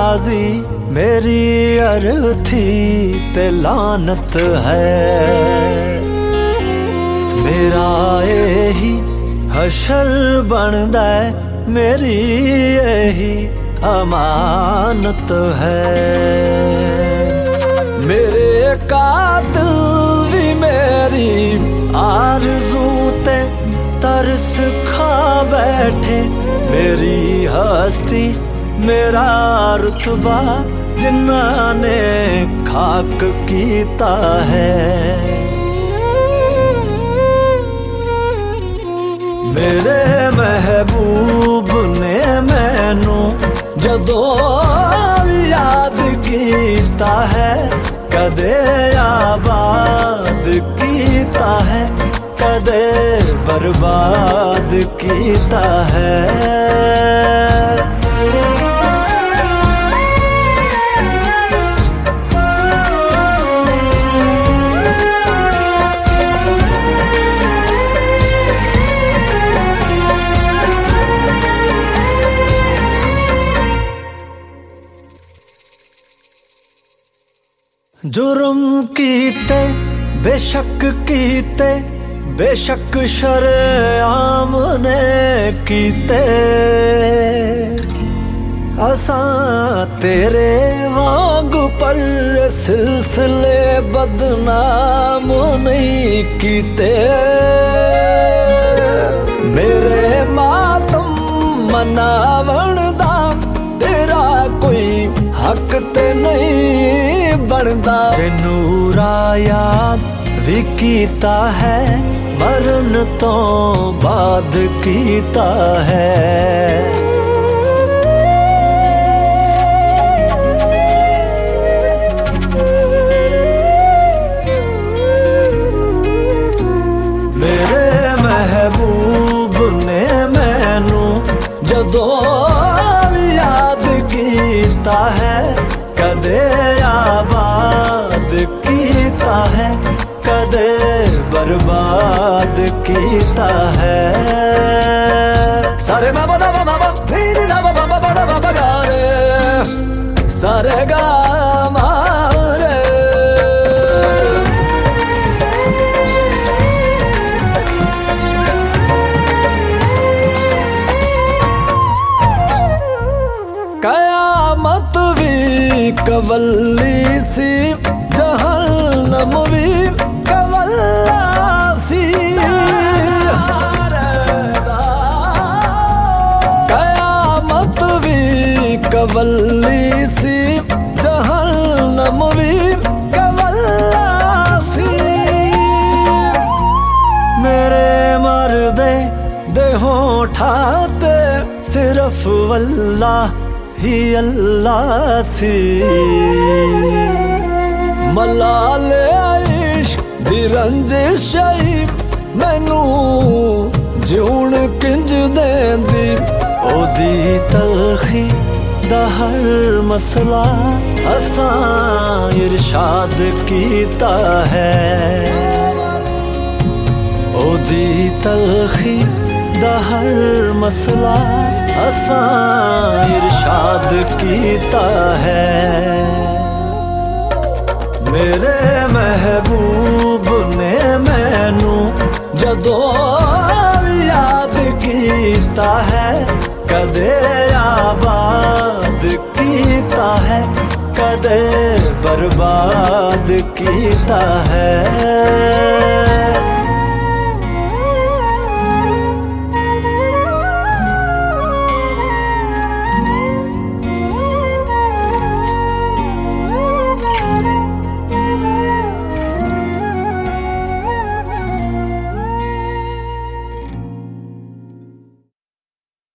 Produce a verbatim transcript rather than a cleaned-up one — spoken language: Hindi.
बाजी मेरी अर्थी ते लानत है। मेरा यही हशर बनदा है, मेरी यही अमानत है। मेरे कातिल भी मेरी आरज़ू ते तरस खा बैठे। मेरी हस्ती मेरा रुतबा जिन्ना ने खाक कीता है। मेरे महबूब ने मैनू जदों याद कीता है, कदे आबाद कीता है, कदे बर्बाद कीता है। जुर्म कीते बेशक कीते, बेशक शरेआम ने कीते। असां तेरे वांग पर सिलसिले बदनाम नहीं कीते। मेरे मातम मनावण दा तेरा कोई हक ते नहीं बनदा। नूरा याद भी कीता है, मरण तो बाद कीता है। मेरे महबूब ने मैनू जदों याद कीता है, कदे आबाद कीता है, कदे बर्बाद कीता है। सारे बाबा दाबा बाबा नीनी दाबा बाबा बड़ा बाबा गा रे, सारे गा मारे। कयामत भी कवल्ली सी, जहन्नम भी कवल्ला सी। कयामत भी कवल्ली सी, जहन्नम भी कवल्ला सी। मेरे मर्दे देहों ठाते सिर्फ वल्लाह ही अल्लाह सी। मलाले इश्क दी रंजिश मैनू जिउण किंज देंदी। ओदी तलखी दा हर मसला असां इरशाद कीता है। ओदी तलखी दा हर मसला असां इरशाद कीता है। मेरे महबूब ने मैनू जदों याद कीता है, कदे आबाद कीता है, कदे बर्बाद कीता है।